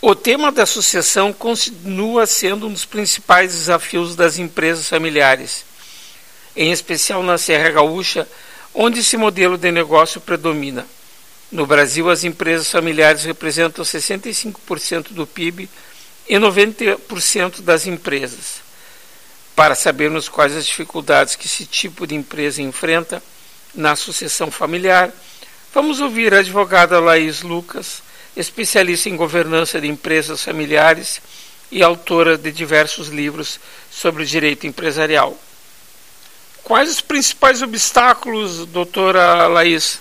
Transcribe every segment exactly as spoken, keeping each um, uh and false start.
O tema da sucessão continua sendo um dos principais desafios das empresas familiares, em especial na Serra Gaúcha, onde esse modelo de negócio predomina. No Brasil, as empresas familiares representam sessenta e cinco por cento do P I B e noventa por cento das empresas. Para sabermos quais as dificuldades que esse tipo de empresa enfrenta na sucessão familiar, vamos ouvir a advogada Laís Lucas, especialista em governança de empresas familiares e autora de diversos livros sobre direito empresarial. Quais os principais obstáculos, doutora Laís?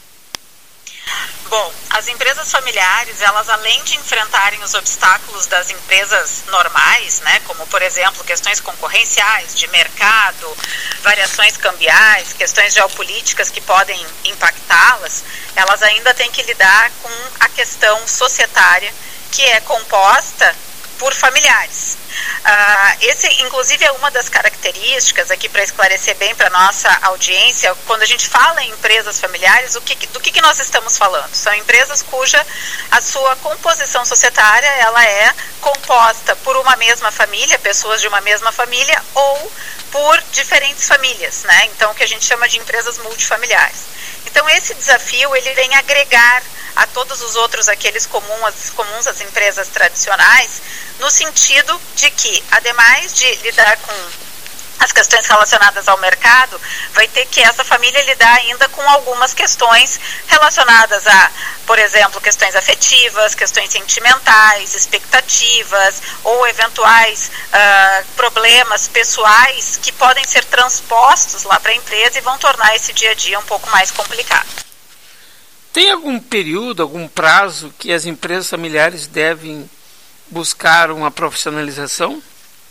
Bom, as empresas familiares, elas além de enfrentarem os obstáculos das empresas normais, né, como por exemplo questões concorrenciais, de mercado, variações cambiais, questões geopolíticas que podem impactá-las, elas ainda têm que lidar com a questão societária, que é composta por familiares. Uh, esse, inclusive, é uma das características, aqui para esclarecer bem para a nossa audiência, quando a gente fala em empresas familiares, o que, do que, que nós estamos falando? São empresas cuja a sua composição societária ela é composta por uma mesma família, pessoas de uma mesma família, ou por diferentes famílias, né? Então, o que a gente chama de empresas multifamiliares. Então, esse desafio, ele vem agregar a todos os outros, aqueles comuns, comuns às empresas tradicionais, no sentido de que, ademais de lidar com as questões relacionadas ao mercado, vai ter que essa família lidar ainda com algumas questões relacionadas a, por exemplo, questões afetivas, questões sentimentais, expectativas ou eventuais uh, problemas pessoais que podem ser transpostos lá para a empresa e vão tornar esse dia a dia um pouco mais complicado. Tem algum período, algum prazo que as empresas familiares devem buscar uma profissionalização?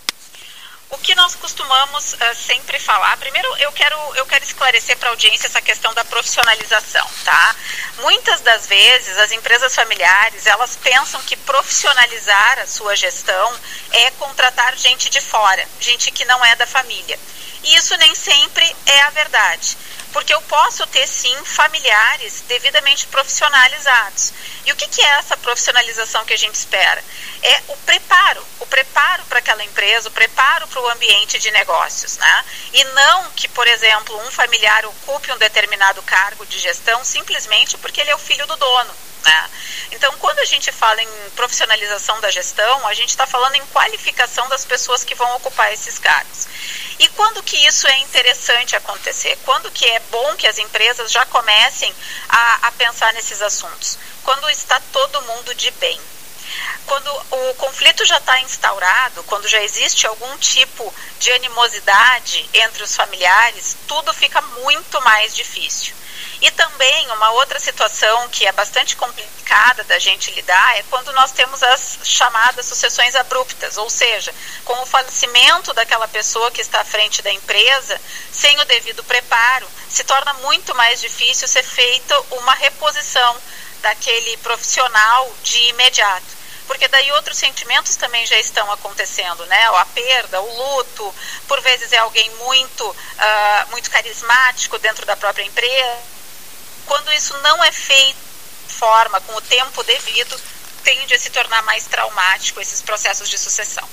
O que nós costumamos uh, sempre falar, primeiro eu quero, eu quero esclarecer para a audiência essa questão da profissionalização, tá? Muitas das vezes as empresas familiares, elas pensam que profissionalizar a sua gestão é contratar gente de fora, gente que não é da família. E isso nem sempre é a verdade. Porque eu posso ter, sim, familiares devidamente profissionalizados. E o que, que é essa profissionalização que a gente espera? É o preparo, o preparo para aquela empresa, o preparo para o ambiente de negócios, né? E não que, por exemplo, um familiar ocupe um determinado cargo de gestão simplesmente porque ele é o filho do dono, né? Então, quando a gente fala em profissionalização da gestão, a gente está falando em qualificação das pessoas que vão ocupar esses cargos. E quando que isso é interessante acontecer? Quando que é bom que as empresas já comecem a, a pensar nesses assuntos? Quando está todo mundo de bem. Quando o conflito já está instaurado, quando já existe algum tipo de animosidade entre os familiares, tudo fica muito mais difícil. E também uma outra situação que é bastante complicada da gente lidar é quando nós temos as chamadas sucessões abruptas, ou seja, com o falecimento daquela pessoa que está à frente da empresa, sem o devido preparo, se torna muito mais difícil ser feita uma reposição daquele profissional de imediato. Porque daí outros sentimentos também já estão acontecendo, né? A perda, o luto, por vezes é alguém muito, uh, muito carismático dentro da própria empresa. Quando isso não é feito de forma, com o tempo devido, tende a se tornar mais traumático esses processos de sucessão.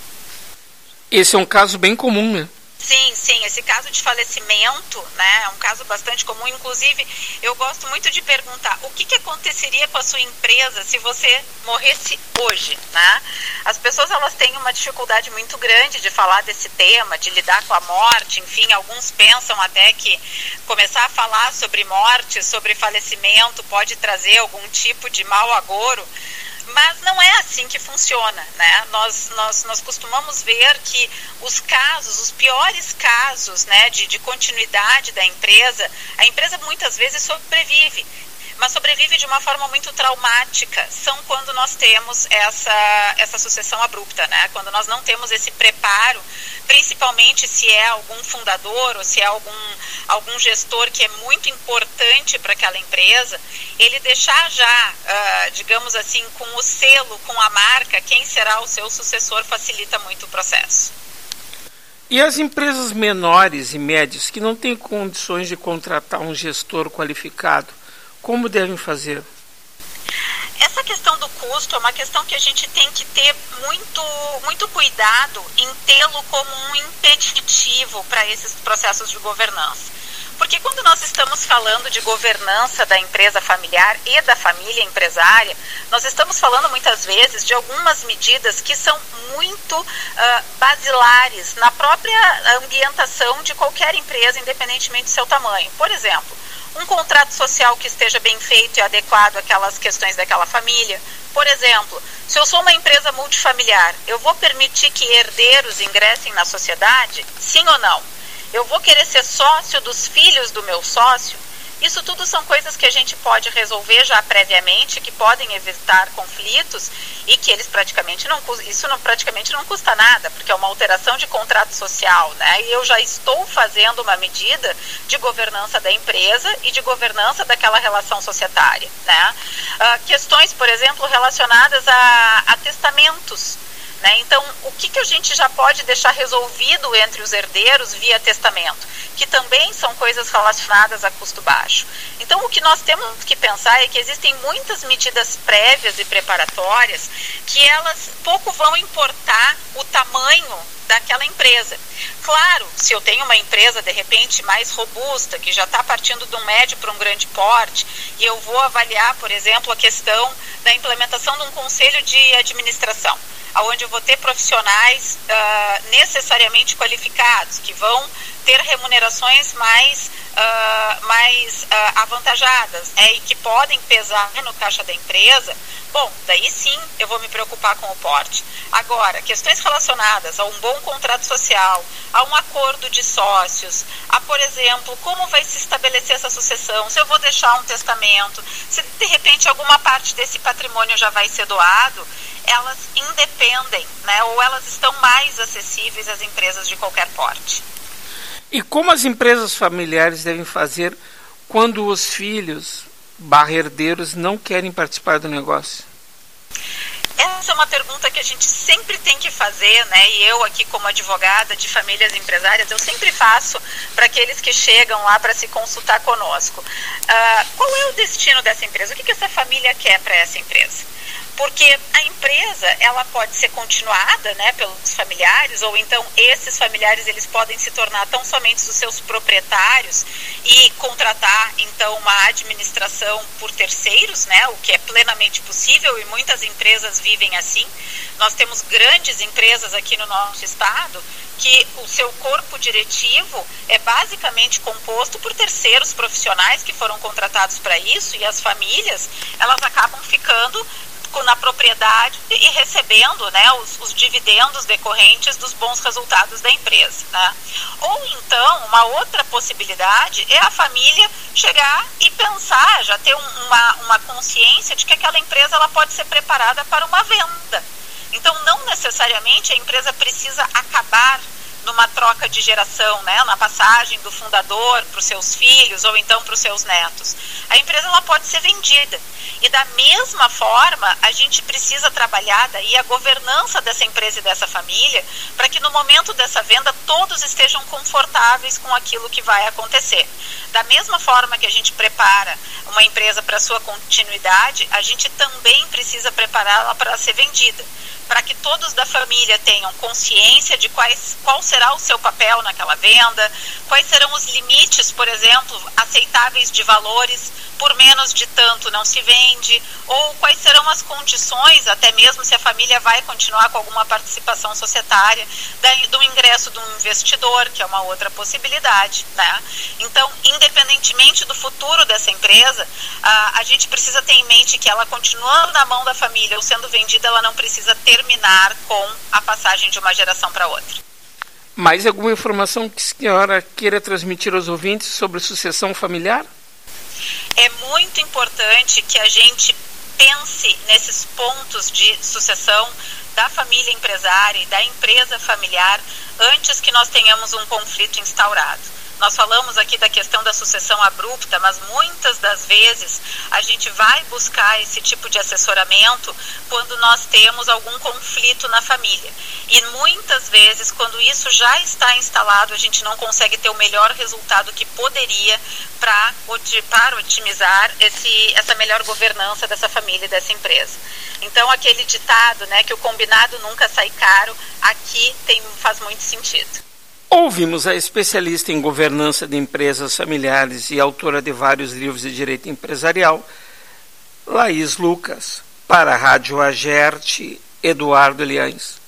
Esse é um caso bem comum, né? Sim, sim, esse caso de falecimento, né, é um caso bastante comum. Inclusive, eu gosto muito de perguntar o que, que aconteceria com a sua empresa se você morresse hoje, né? As pessoas, elas têm uma dificuldade muito grande de falar desse tema, de lidar com a morte, enfim, alguns pensam até que começar a falar sobre morte, sobre falecimento pode trazer algum tipo de mau agouro. Mas não é assim que funciona, né? Nós, nós, nós costumamos ver que os casos, os piores casos, né, de, de continuidade da empresa, a empresa muitas vezes sobrevive, mas sobrevive de uma forma muito traumática. São quando nós temos essa, essa sucessão abrupta, né? Quando nós não temos esse preparo, principalmente se é algum fundador ou se é algum, algum gestor que é muito importante para aquela empresa, ele deixar já, uh, digamos assim, com o selo, com a marca, quem será o seu sucessor, facilita muito o processo. E as empresas menores e médias que não têm condições de contratar um gestor qualificado, como devem fazer? essa questão do custo é uma questão que a gente tem que ter muito, muito cuidado em tê-lo como um impeditivo para esses processos de governança. Porque quando nós estamos falando de governança da empresa familiar e da família empresária, nós estamos falando muitas vezes de algumas medidas que são muito uh, basilares na própria ambientação de qualquer empresa, independentemente do seu tamanho. Por exemplo, um contrato social que esteja bem feito e adequado àquelas questões daquela família. Por exemplo, se eu sou uma empresa multifamiliar, eu vou permitir que herdeiros ingressem na sociedade? Sim ou não? Eu vou querer ser sócio dos filhos do meu sócio? Isso tudo são coisas que a gente pode resolver já previamente, que podem evitar conflitos e que eles praticamente não, isso não, praticamente não custa nada, porque é uma alteração de contrato social, né? E eu já estou fazendo uma medida de governança da empresa e de governança daquela relação societária, né? Uh, questões, por exemplo, relacionadas a, a testamentos. Né? Então, o que, que a gente já pode deixar resolvido entre os herdeiros via testamento? Que também são coisas relacionadas a custo baixo. Então, o que nós temos que pensar é que existem muitas medidas prévias e preparatórias que elas pouco vão importar o tamanho daquela empresa. Claro, se eu tenho uma empresa, de repente, mais robusta, que já está partindo de um médio para um grande porte, e eu vou avaliar, por exemplo, a questão da implementação de um conselho de administração, onde eu vou ter profissionais uh, necessariamente qualificados, que vão ter remunerações mais, uh, mais uh, avantajadas, né, e que podem pesar no caixa da empresa. Bom, daí sim eu vou me preocupar com o porte. Agora, questões relacionadas a um bom contrato social, a um acordo de sócios, a, por exemplo, como vai se estabelecer essa sucessão, se eu vou deixar um testamento, se de repente alguma parte desse patrimônio já vai ser doado, elas independem, né, ou elas estão mais acessíveis às empresas de qualquer porte. E como as empresas familiares devem fazer quando os filhos barra herdeiros não querem participar do negócio? Essa é uma pergunta que a gente sempre tem que fazer, né? E eu aqui como advogada de famílias empresárias, eu sempre faço para aqueles que chegam lá para se consultar conosco. Uh, qual é o destino dessa empresa? O que, que essa família quer para essa empresa? Porque a empresa, ela pode ser continuada, né, pelos familiares, ou então esses familiares eles podem se tornar tão somente os seus proprietários e contratar, então, uma administração por terceiros, né, o que é plenamente possível e muitas empresas vivem assim. Nós temos grandes empresas aqui no nosso estado que o seu corpo diretivo é basicamente composto por terceiros profissionais que foram contratados para isso, e as famílias, elas acabam ficando na propriedade e recebendo, né, os, os dividendos decorrentes dos bons resultados da empresa, né? Ou então, uma outra possibilidade é a família chegar e pensar, já ter um, uma, uma consciência de que aquela empresa ela pode ser preparada para uma venda. Então, não necessariamente a empresa precisa acabar numa troca de geração, né, na passagem do fundador para os seus filhos ou então para os seus netos. A empresa ela pode ser vendida. E da mesma forma, a gente precisa trabalhar daí a governança dessa empresa e dessa família para que no momento dessa venda todos estejam confortáveis com aquilo que vai acontecer. Da mesma forma que a gente prepara uma empresa para sua continuidade, a gente também precisa prepará-la para ser vendida, para que todos da família tenham consciência de quais, qual será o seu papel naquela venda, quais serão os limites, por exemplo, aceitáveis de valores, por menos de tanto não se vende, ou quais serão as condições, até mesmo se a família vai continuar com alguma participação societária, do ingresso de um investidor, que é uma outra possibilidade, né? Então, independentemente do futuro dessa empresa, a, a gente precisa ter em mente que ela continuando na mão da família ou sendo vendida, ela não precisa terminar com a passagem de uma geração para outra. Mais alguma informação que a senhora queira transmitir aos ouvintes sobre sucessão familiar? É muito importante que a gente pense nesses pontos de sucessão da família empresária e da empresa familiar antes que nós tenhamos um conflito instaurado. Nós falamos aqui da questão da sucessão abrupta, mas muitas das vezes a gente vai buscar esse tipo de assessoramento quando nós temos algum conflito na família. E muitas vezes, quando isso já está instalado, a gente não consegue ter o melhor resultado que poderia para otimizar esse, essa melhor governança dessa família e dessa empresa. Então, aquele ditado, né, que o combinado nunca sai caro, aqui tem, faz muito sentido. Ouvimos a especialista em governança de empresas familiares e autora de vários livros de direito empresarial, Laís Lucas. Para a Rádio Agerte, Eduardo Eliães.